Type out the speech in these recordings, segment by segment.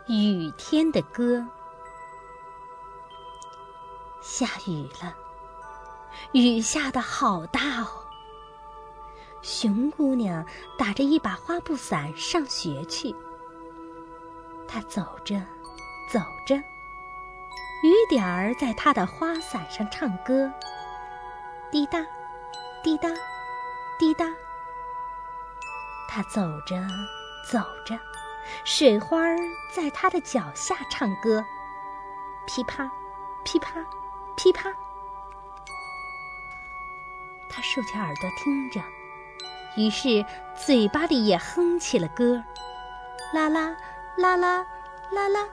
雨天的歌。下雨了，雨下得好大哦。熊姑娘打着一把花布伞上学去。她走着走着，雨点儿在她的花伞上唱歌，滴答滴答滴答。她走着走着，水花在她的脚下唱歌，噼啪噼啪噼啪。她竖起耳朵听着，于是嘴巴里也哼起了歌，啦啦啦啦啦啦。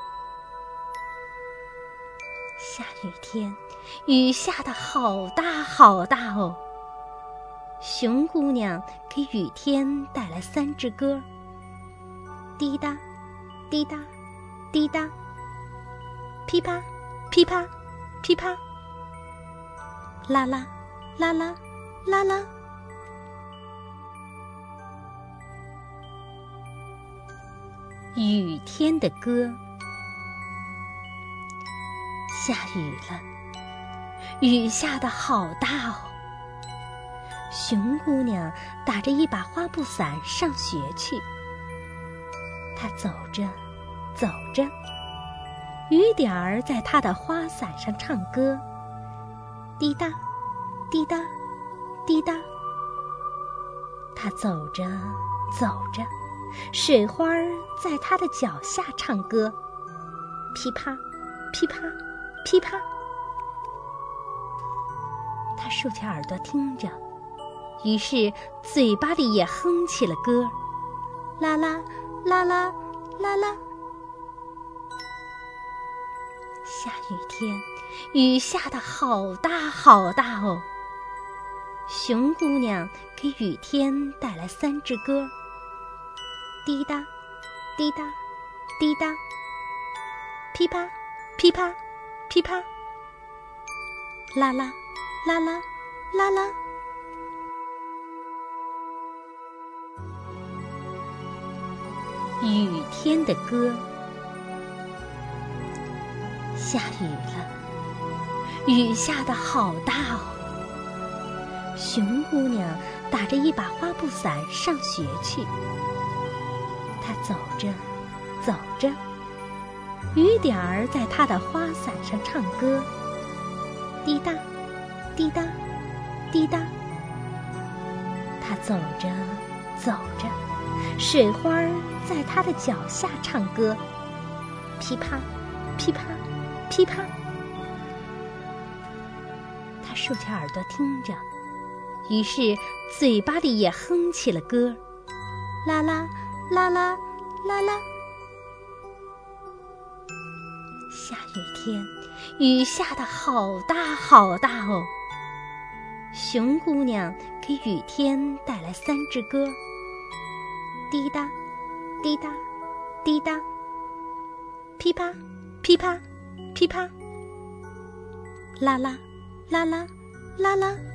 下雨天，雨下得好大好大哦。熊姑娘给雨天带来3支歌，滴答滴答滴答，噼啪噼啪噼啪，啦啦啦啦啦啦。雨天的歌。下雨了，雨下得好大哦。熊姑娘打着一把花布伞上学去。她走着走着，雨点儿在她的花伞上唱歌，滴答滴答滴答。她走着走着，水花在她的脚下唱歌，噼啪噼啪噼啪。她竖起耳朵听着，于是嘴巴里也哼起了歌，啦啦啦啦啦啦。下雨天，雨下得好大好大哦。熊姑娘给雨天带来3支歌，滴答滴答滴答，噼啪噼啪噼啪，啦啦啦啦啦啦。雨天的歌。下雨了，雨下得好大哦。熊姑娘打着一把花布伞上学去。她走着走着，雨点儿在她的花伞上唱歌，滴答滴答滴答。她走着走着，水花在她的脚下唱歌，噼啪噼啪噼啪。她竖起耳朵听着，于是嘴巴里也哼起了歌，啦啦啦啦啦啦。下雨天，雨下得好大好大哦。熊姑娘给雨天带来3支歌，滴答滴答滴答，噼啪噼啪噼啪，啦啦啦啦啦啦。